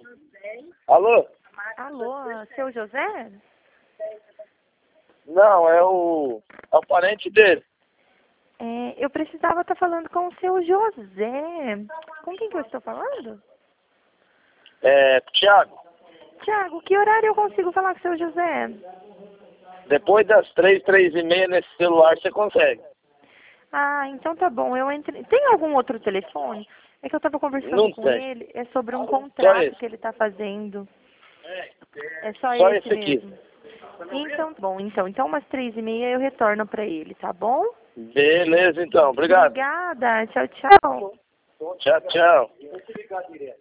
Alô? Alô, seu José? Não, é o parente dele. Eu precisava estar falando com o seu José. Com quem que eu estou falando? Thiago, Tiago, que horário eu consigo falar com o seu José? depois das 3h30 nesse celular você consegue. Ah, então tá bom. Eu entrei. Tem algum outro telefone? É que eu estava conversando Não com tem. ele. É sobre um Só contrato esse. que ele está fazendo. É só Só esse esse aqui. mesmo. Então, bom. Então umas 3h30 eu retorno para ele, tá bom? Beleza, então. Obrigado. Obrigada. Tchau, tchau. Tchau, tchau.